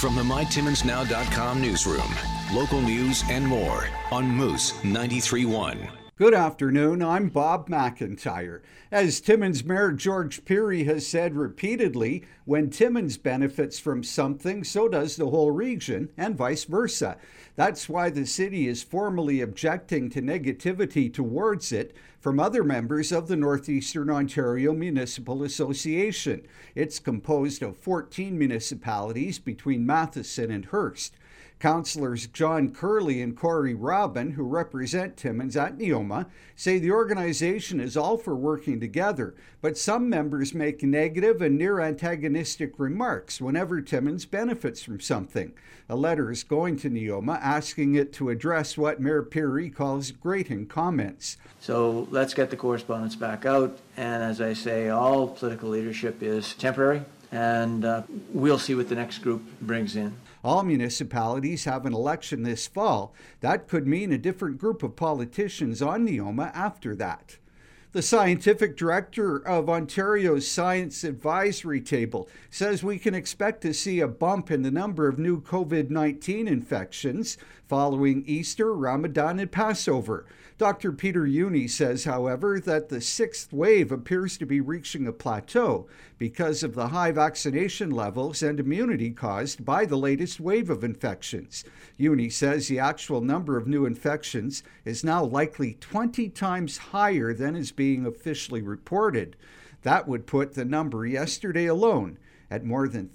From the MyTimmonsNow.com newsroom, local news and more on Moose 93.1. Good afternoon, I'm Bob McIntyre. As Timmins Mayor George Pirie has said repeatedly, when Timmins benefits from something, so does the whole region, and vice versa. That's why the city is formally objecting to negativity towards it from other members of the Northeastern Ontario Municipal Association. It's composed of 14 municipalities between Matheson and Hearst. Councillors John Curley and Corey Robin, who represent Timmins at Neoma, say the organization is all for working together, but some members make negative and near antagonistic remarks whenever Timmins benefits from something. A letter is going to Neoma asking it to address what Mayor Pirie calls grating comments. So let's get the correspondence back out, and as I say, all political leadership is temporary, and we'll see what the next group brings in. All municipalities have an election this fall. That could mean a different group of politicians on Neoma after that. The scientific director of Ontario's Science Advisory Table says we can expect to see a bump in the number of new COVID-19 infections following Easter, Ramadan, and Passover. Dr. Peter Juni says, however, that the sixth wave appears to be reaching a plateau because of the high vaccination levels and immunity caused by the latest wave of infections. Juni says the actual number of new infections is now likely 20 times higher than is being officially reported. That would put the number yesterday alone at more than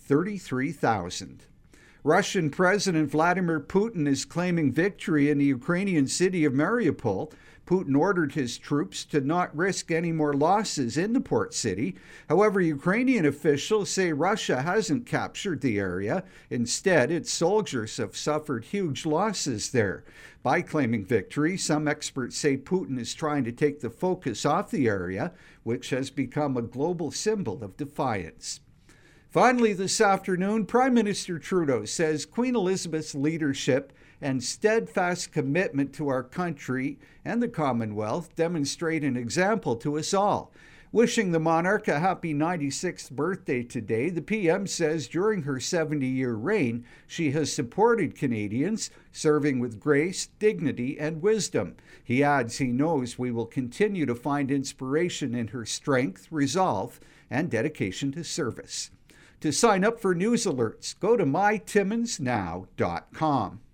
33,000. Russian President Vladimir Putin is claiming victory in the Ukrainian city of Mariupol. Putin ordered his troops to not risk any more losses in the port city. However, Ukrainian officials say Russia hasn't captured the area. Instead, its soldiers have suffered huge losses there. By claiming victory, some experts say Putin is trying to take the focus off the area, which has become a global symbol of defiance. Finally, this afternoon, Prime Minister Trudeau says Queen Elizabeth's leadership and steadfast commitment to our country and the Commonwealth demonstrate an example to us all. Wishing the monarch a happy 96th birthday today, the PM says during her 70-year reign, she has supported Canadians, serving with grace, dignity, and wisdom. He adds he knows we will continue to find inspiration in her strength, resolve, and dedication to service. To sign up for news alerts, go to mytimmonsnow.com.